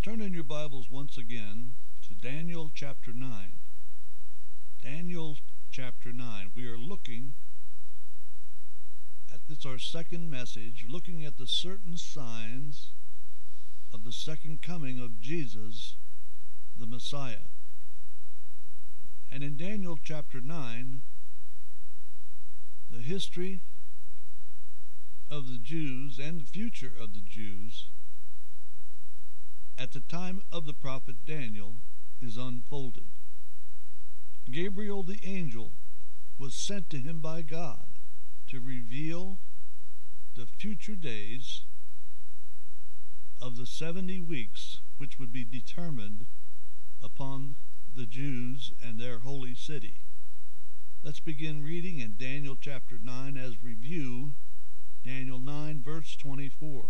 Turn in your Bibles once again to Daniel chapter 9. Daniel chapter 9. We are looking at this, our second message, looking at the certain signs of the second coming of Jesus, the Messiah. And in Daniel chapter 9, the history of the Jews and the future of the Jews at the time of the prophet Daniel is unfolded. Gabriel the angel was sent to him by God to reveal the future days of the 70 weeks which would be determined upon the Jews and their holy city. Let's begin reading in Daniel chapter 9 as review, Daniel 9 verse 24.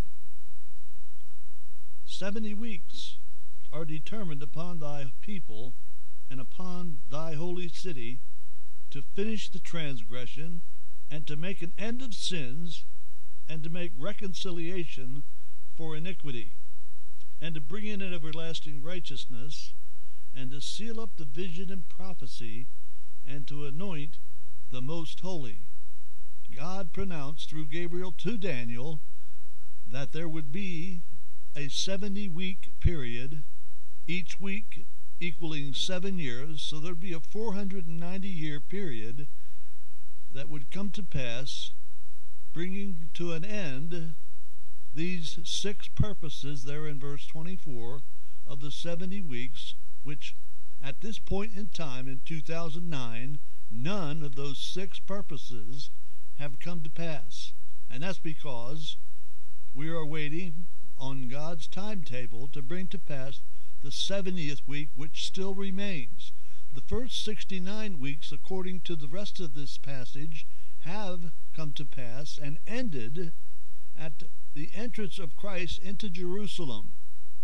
70 weeks are determined upon thy people and upon thy holy city to finish the transgression and to make an end of sins and to make reconciliation for iniquity and to bring in an everlasting righteousness and to seal up the vision and prophecy and to anoint the most holy. God pronounced through Gabriel to Daniel that there would be a 70-week period, each week equaling 7 years, so there'd be a 490-year period that would come to pass, bringing to an end these 6 purposes there in verse 24 of the 70 weeks, which at this point in time in 2009, none of those 6 purposes have come to pass. And that's because we are waiting on God's timetable to bring to pass the 70th week, which still remains. The first 69 weeks, according to the rest of this passage, have come to pass and ended at the entrance of Christ into Jerusalem.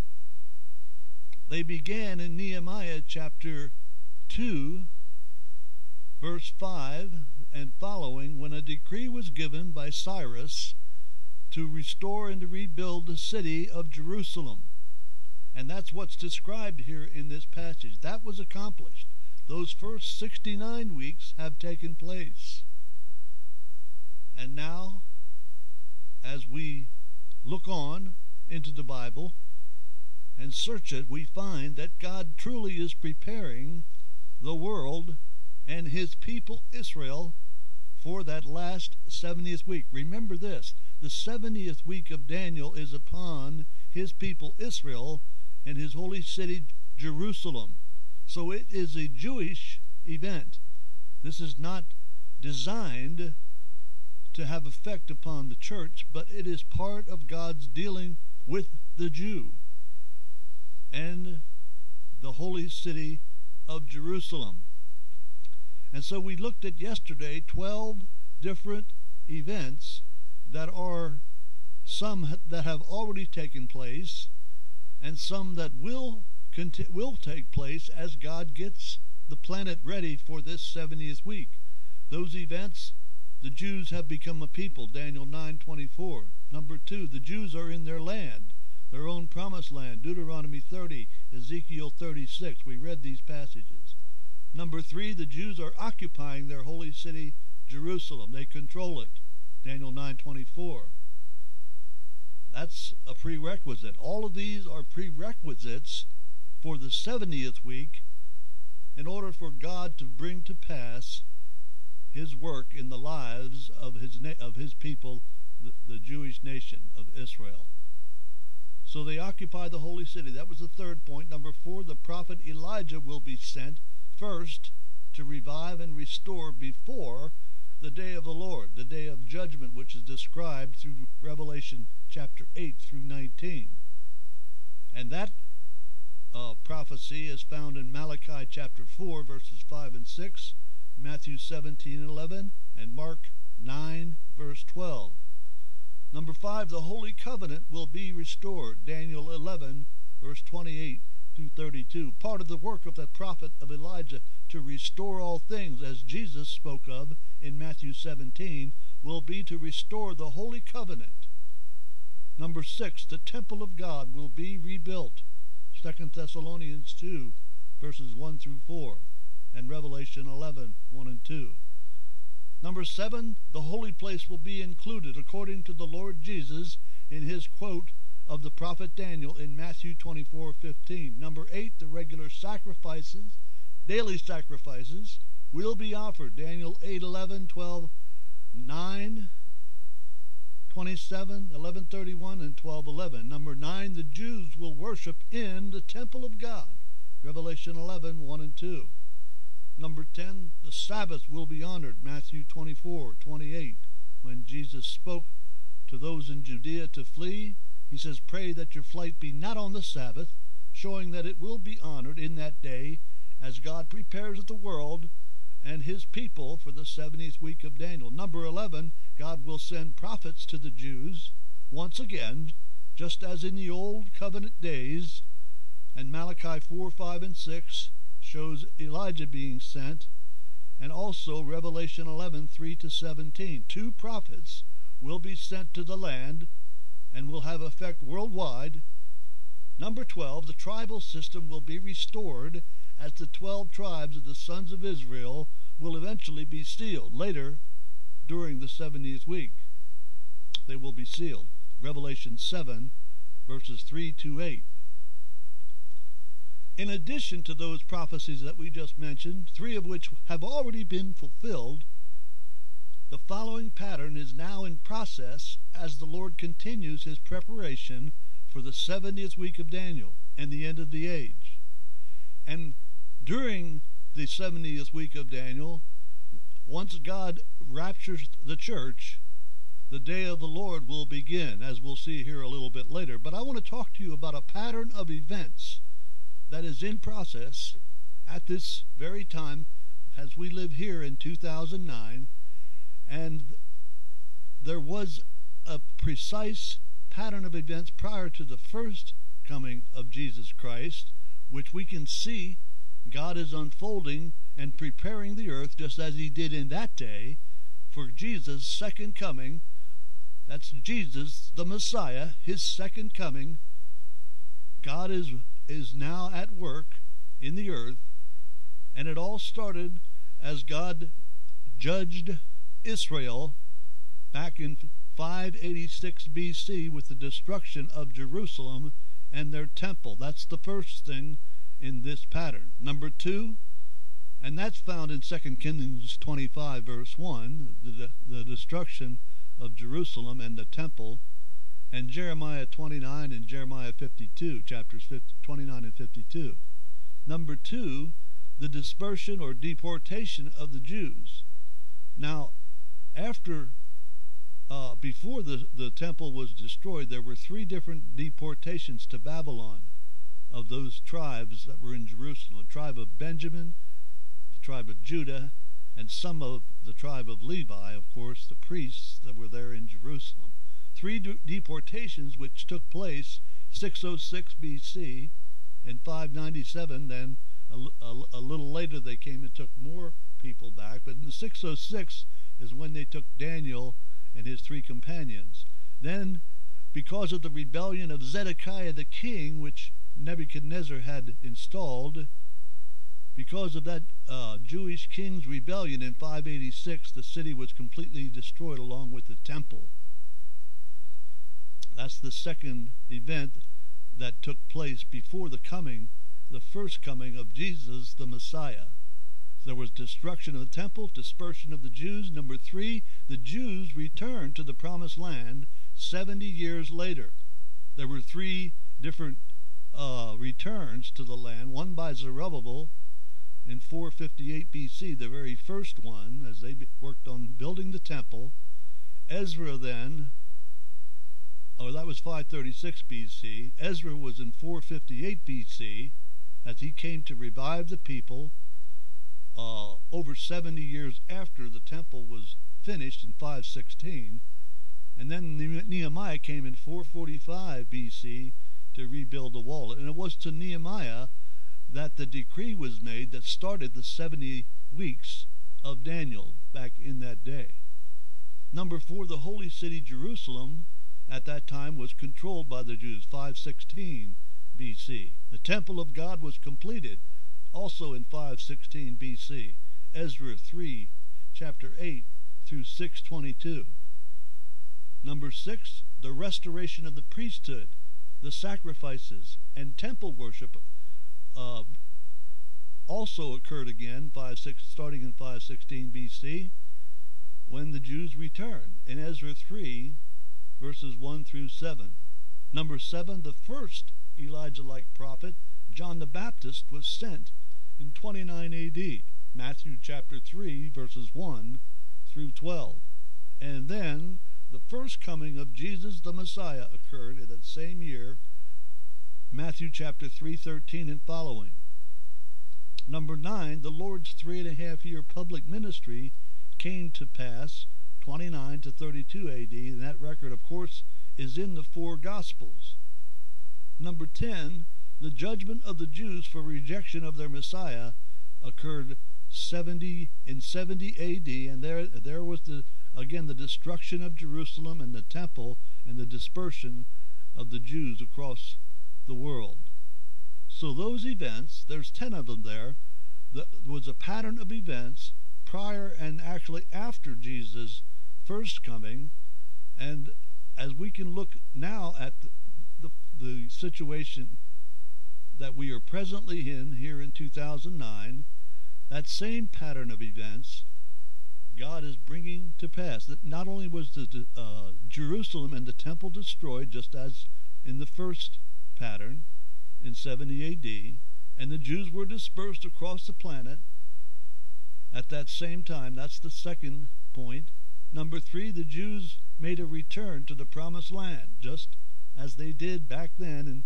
They began in Nehemiah chapter 2, verse 5 and following, when a decree was given by Cyrus to restore and to rebuild the city of Jerusalem. And that's what's described here in this passage. That was accomplished. Those first 69 weeks have taken place. And now, as we look on into the Bible and search it, we find that God truly is preparing the world and his people Israel for that last 70th week. Remember this, the 70th week of Daniel is upon his people Israel and his holy city Jerusalem. So it is a Jewish event. This is not designed to have effect upon the church, but it is part of God's dealing with the Jew and the holy city of Jerusalem. And so we looked at yesterday 12 different events that are some that have already taken place and some that will take place as God gets the planet ready for this 70th week. Those events, the Jews have become a people, Daniel 9:24. Number 2, the Jews are in their land, their own promised land, Deuteronomy 30, Ezekiel 36. We read these passages. Number 3, the Jews are occupying their holy city, Jerusalem. They control it, Daniel 9:24. That's a prerequisite. All of these are prerequisites for the 70th week in order for God to bring to pass his work in the lives of his people, the Jewish nation of Israel. So they occupy the holy city. That was the third point. Number 4, the prophet Elijah will be sent first to revive and restore before the day of the Lord, the day of judgment, which is described through Revelation chapter 8 through 19. And that prophecy is found in Malachi chapter 4 verses 5 and 6, Matthew 17:11, and Mark 9 verse 12. Number 5, the Holy Covenant will be restored, Daniel 11 verse 28 through 32. Part of the work of the prophet of Elijah to restore all things, as Jesus spoke of in Matthew 17, will be to restore the Holy Covenant. Number 6, the temple of God will be rebuilt. 2 Thessalonians 2, verses 1 through 4, and Revelation 11, 1 and 2. Number 7, the holy place will be included according to the Lord Jesus in his quote of the prophet Daniel in Matthew 24:15. Number 8, the regular sacrifices, daily sacrifices, will be offered. Daniel 8:11, 12, 9, 27, 11:31, and 12:11. Number 9, the Jews will worship in the temple of God. Revelation 11, 1 and 2. Number 10, the Sabbath will be honored. Matthew 24:28. When Jesus spoke to those in Judea to flee, he says, "Pray that your flight be not on the Sabbath," showing that it will be honored in that day as God prepares the world and his people for the 70th week of Daniel. Number 11, God will send prophets to the Jews once again, just as in the old covenant days, and Malachi 4, 5, and 6 shows Elijah being sent, and also Revelation 11, 3 to 17. 2 prophets will be sent to the land and will have effect worldwide. Number 12, the tribal system will be restored as the 12 tribes of the sons of Israel will eventually be sealed. Later, during the 70th week, they will be sealed. Revelation 7, verses 3 to 8. In addition to those prophecies that we just mentioned, 3 of which have already been fulfilled, the following pattern is now in process as the Lord continues his preparation for the 70th week of Daniel and the end of the age. And during the 70th week of Daniel, once God raptures the church, the day of the Lord will begin, as we'll see here a little bit later. But I want to talk to you about a pattern of events that is in process at this very time as we live here in 2009, and there was a precise pattern of events prior to the first coming of Jesus Christ, which we can see God is unfolding and preparing the earth just as he did in that day for Jesus' second coming. That's Jesus, the Messiah, his second coming. God is now at work in the earth, and it all started as God judged Israel back in 586 BC with the destruction of Jerusalem and their temple. That's the first thing in this pattern. Number 2, and that's found in 2 Kings 25 verse 1, the destruction of Jerusalem and the temple, and Jeremiah 29 and Jeremiah 52, chapters 29 and 52. Number 2, the dispersion or deportation of the Jews. Now, before the temple was destroyed, there were 3 different deportations to Babylon of those tribes that were in Jerusalem: the tribe of Benjamin, the tribe of Judah, and some of the tribe of Levi, of course, the priests that were there in Jerusalem. 3 deportations which took place 606 BC and 597. Then a little later they came and took more people back, but in 606 is when they took Daniel and his 3 companions. Then, because of the rebellion of Zedekiah the king, which Nebuchadnezzar had installed, because of that Jewish king's rebellion in 586, the city was completely destroyed along with the temple. That's the second event that took place before the first coming of Jesus the Messiah. There was destruction of the temple, dispersion of the Jews. Number 3, the Jews returned to the promised land 70 years later. There were 3 different returns to the land, one by Zerubbabel in 458 BC, the very first one, as they worked on building the temple. Ezra then, that was 536 BC. Ezra was in 458 BC as he came to revive the people over 70 years after the temple was finished in 516. And then Nehemiah came in 445 BC to rebuild the wall. And it was to Nehemiah that the decree was made that started the 70 weeks of Daniel back in that day. Number 4, the holy city Jerusalem at that time was controlled by the Jews, 516 BC. The temple of God was completed also in 516 BC. Ezra 3, chapter 8 through 622. Number 6, the restoration of the priesthood, the sacrifices, and temple worship also occurred again starting in 516 BC when the Jews returned in Ezra 3 verses 1 through 7. Number 7, the first Elijah-like prophet, John the Baptist, was sent in 29 AD. Matthew chapter 3 verses 1 through 12. And then the first coming of Jesus the Messiah occurred in that same year, Matthew chapter 3:13 and following. Number 9, the Lord's 3.5-year public ministry came to pass 29 to 32 AD, and that record, of course, is in the 4 Gospels. Number 10, the judgment of the Jews for rejection of their Messiah occurred in 70 AD, and there was the destruction of Jerusalem and the temple and the dispersion of the Jews across the world. So those events, there's 10 of them there, was a pattern of events prior and actually after Jesus' first coming. And as we can look now at the situation that we are presently in here in 2009, that same pattern of events God is bringing to pass. That not only was the Jerusalem and the temple destroyed, just as in the first pattern in 70 AD, and the Jews were dispersed across the planet at that same time. That's the second point. Number 3, the Jews made a return to the promised land, just as they did back then in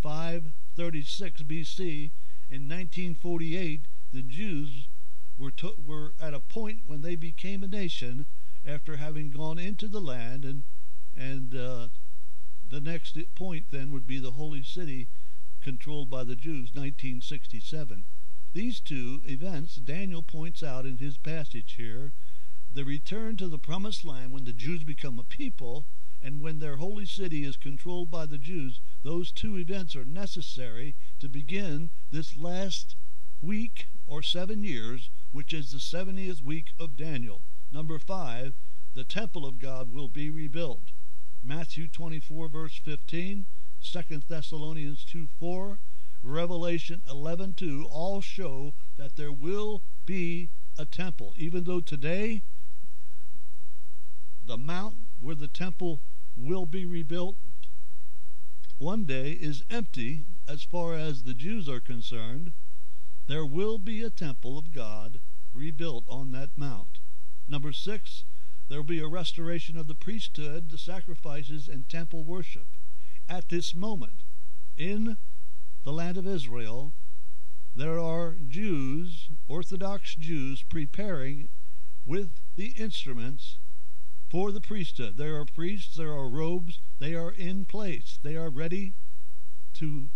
536 BC. In 1948, the Jews were at a point when they became a nation after having gone into the land, and the next point then would be the Holy City controlled by the Jews, 1967. These two events Daniel points out in his passage here: the return to the promised land when the Jews become a people, and when their holy city is controlled by the Jews. Those two events are necessary to begin this last week or 7 years, which is the 70th week of Daniel. Number 5, the temple of God will be rebuilt. Matthew 24 verse 15, 2 Thessalonians 2:4, Revelation 11:2 all show that there will be a temple. Even though today the mount where the temple will be rebuilt one day is empty as far as the Jews are concerned, there will be a temple of God rebuilt on that mount. Number 6, there will be a restoration of the priesthood, the sacrifices, and temple worship. At this moment, in the land of Israel, there are Jews, Orthodox Jews, preparing with the instruments for the priesthood. There are priests, there are robes, they are in place. They are ready to,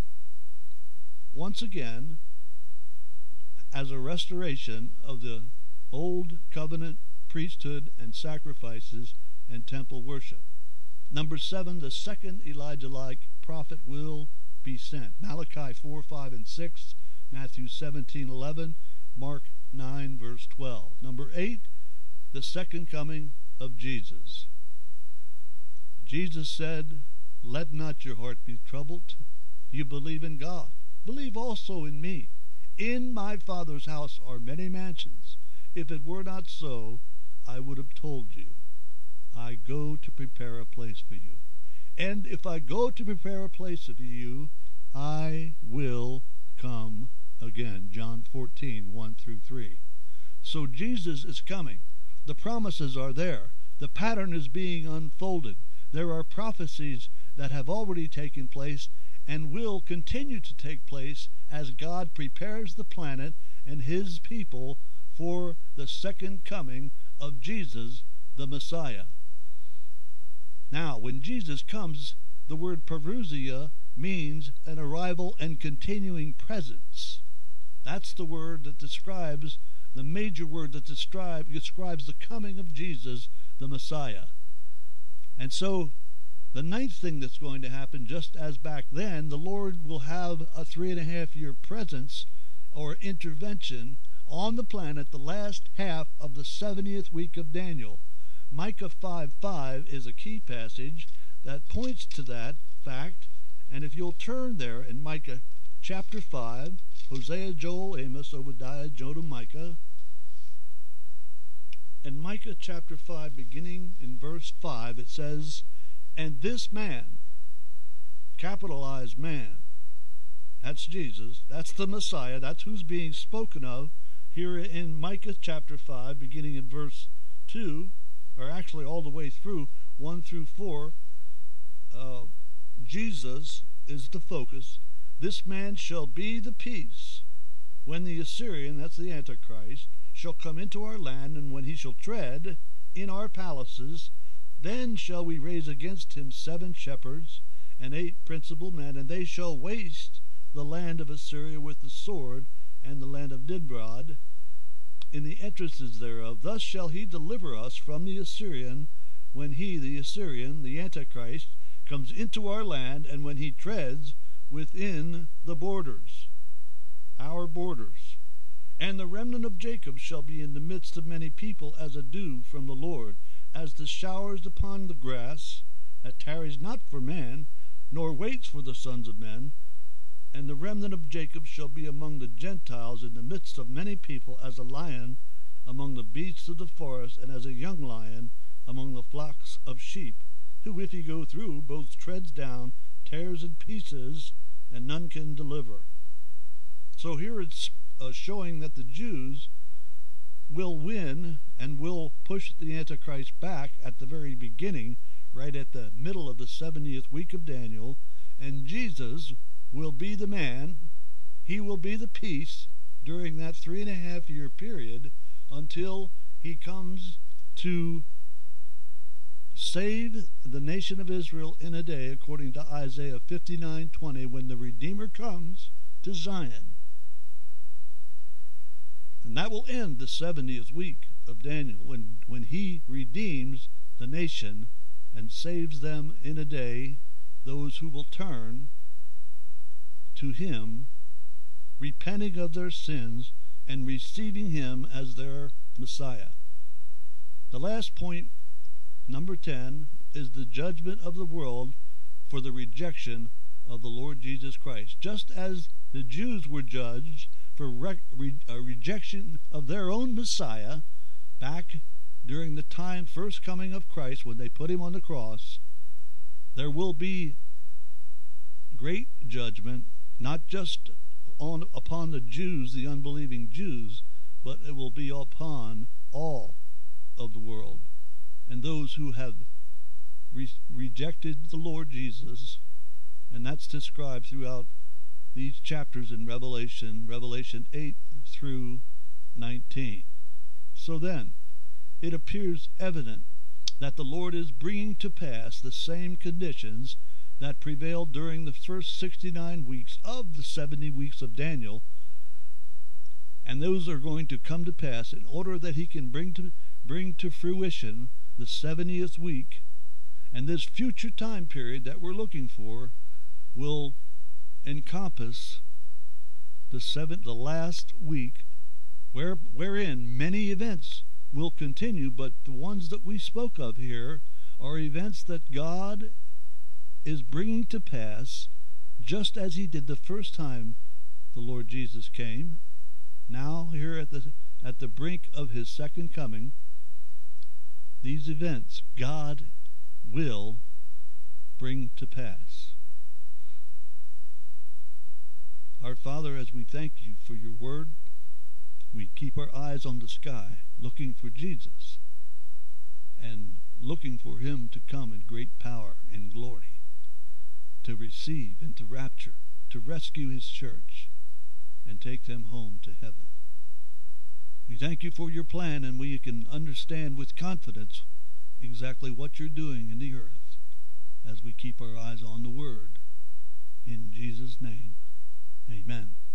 once again, as a restoration of the old covenant priesthood and sacrifices and temple worship. Number 7, the second Elijah-like prophet will be sent. Malachi 4, 5, and 6, Matthew 17:11, Mark 9, verse 12. Number 8, the second coming of Jesus. Jesus said, "Let not your heart be troubled. You believe in God. Believe also in me. In my Father's house are many mansions. If it were not so, I would have told you. I go to prepare a place for you. And if I go to prepare a place for you, I will come again." John 14, 1 through 3. So Jesus is coming. The promises are there. The pattern is being unfolded. There are prophecies that have already taken place and will continue to take place as God prepares the planet and his people for the second coming of Jesus, the Messiah. Now, when Jesus comes, the word parousia means an arrival and continuing presence. That's the word that describes, the major word that describes the coming of Jesus, the Messiah. And so, The ninth thing that's going to happen, just as back then, the Lord will have a 3.5-year presence or intervention on the planet the last half of the 70th week of Daniel. Micah 5:5 is a key passage that points to that fact, and if you'll turn there in Micah chapter 5, Hosea, Joel, Amos, Obadiah, Jonah, Micah, in Micah chapter 5, beginning in verse 5, it says, "And this man," capitalized man, that's Jesus, that's the Messiah, that's who's being spoken of here in Micah chapter 5, beginning in verse 2, or actually all the way through 1 through 4, Jesus is the focus. "This man shall be the peace when the Assyrian," that's the Antichrist, "shall come into our land, and when he shall tread in our palaces, then shall we raise against him 7 shepherds and 8 principal men, and they shall waste the land of Assyria with the sword, and the land of Nimrod in the entrances thereof. Thus shall he deliver us from the Assyrian, when he," the Assyrian, the Antichrist, "comes into our land, and when he treads within the borders," our borders. "And the remnant of Jacob shall be in the midst of many people as a dew from the Lord, as the showers upon the grass, that tarries not for man, nor waits for the sons of men. And the remnant of Jacob shall be among the Gentiles in the midst of many people, as a lion among the beasts of the forest, and as a young lion among the flocks of sheep, who, if he go through, both treads down, tears in pieces, and none can deliver." So here it's showing that the Jews will win and will push the Antichrist back at the very beginning, right at the middle of the 70th week of Daniel, and Jesus will be the man. He will be the peace during that 3.5-year period until he comes to save the nation of Israel in a day, according to Isaiah 59:20, when the Redeemer comes to Zion. And that will end the 70th week of Daniel, when he redeems the nation and saves them in a day, those who will turn to him, repenting of their sins and receiving him as their Messiah. The last point, number 10, is the judgment of the world for the rejection of the Lord Jesus Christ. Just as the Jews were judged for rejection of their own Messiah back during the time first coming of Christ, when they put him on the cross, there will be great judgment, not just upon the Jews, the unbelieving Jews, but it will be upon all of the world, and those who have rejected the Lord Jesus. And that's described throughout these chapters in Revelation 8 through 19. So then, it appears evident that the Lord is bringing to pass the same conditions that prevailed during the first 69 weeks of the 70 weeks of Daniel, and those are going to come to pass in order that he can bring to fruition the 70th week. And this future time period that we're looking for will encompass the last week, wherein many events will continue, but the ones that we spoke of here are events that God is bringing to pass, just as he did the first time the Lord Jesus came. Now, here at the brink of his second coming, these events God will bring to pass. Our Father, as we thank you for your word, we keep our eyes on the sky, looking for Jesus and looking for him to come in great power and glory, to receive and to rapture, to rescue his church and take them home to heaven. We thank you for your plan, and we can understand with confidence exactly what you're doing in the earth as we keep our eyes on the word. In Jesus' name, amen.